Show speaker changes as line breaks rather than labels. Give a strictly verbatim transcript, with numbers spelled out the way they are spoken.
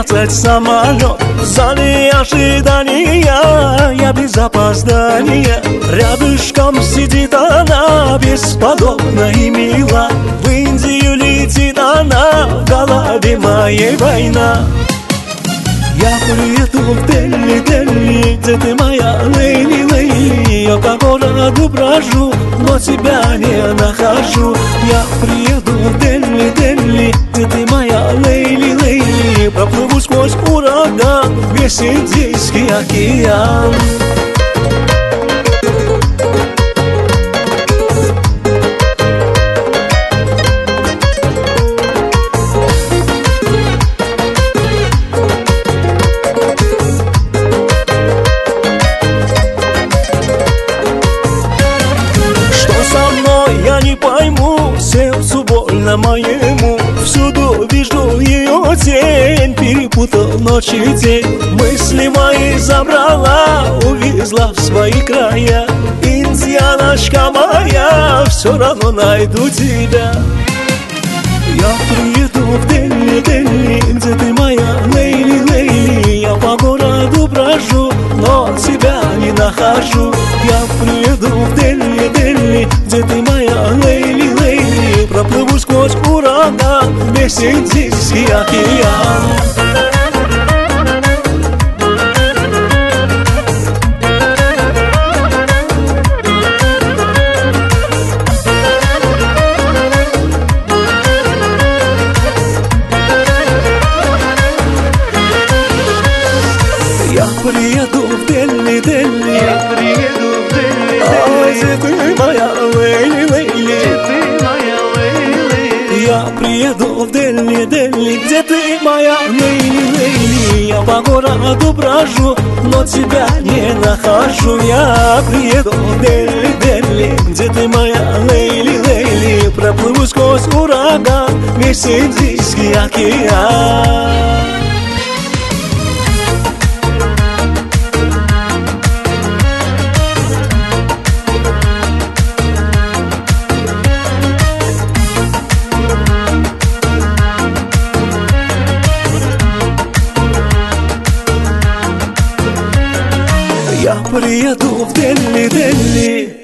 тринадцать самолет. В зале ожидания я без опоздания. Рядышком сидит она, бесподобна и мила. В Индию летит она, в голове моей война. Я приеду в Дели, Дели, где ты моя Лейли, Лейли. Я по городу брожу, но тебя не нахожу. Я приеду в Дели, Дели, где ты моя Лейли, Лейли. Проплыву сквозь ураган весь Индийский океан. Я не пойму, сердцу больно моему. Всюду вижу ее тень, перепутал ночь и день. Мысли мои забрала, увезла в свои края. Индияночка моя, все равно найду тебя. Я приеду в Дели, Дели, где ты моя Лейли, Лейли. Я по городу брожу, но тебя не нахожу. Я приеду в Дели, Дели, где ты моя Лейли, Лейли. Проплыву сквозь ураган весь Индийский океан. Я приеду в Дели, Дели. Я приеду в Дели, Дели. Где ты моя Лейли, Лейли. Я приеду в Дели, Дели, где ты моя Лейли, Лейли. Я по городу брожу, но тебя не нахожу. Я приеду в Дели, Дели, где ты моя Лейли, Лейли. Проплыву сквозь ураган весь Индийский океан. Я приеду в Дели, Дели.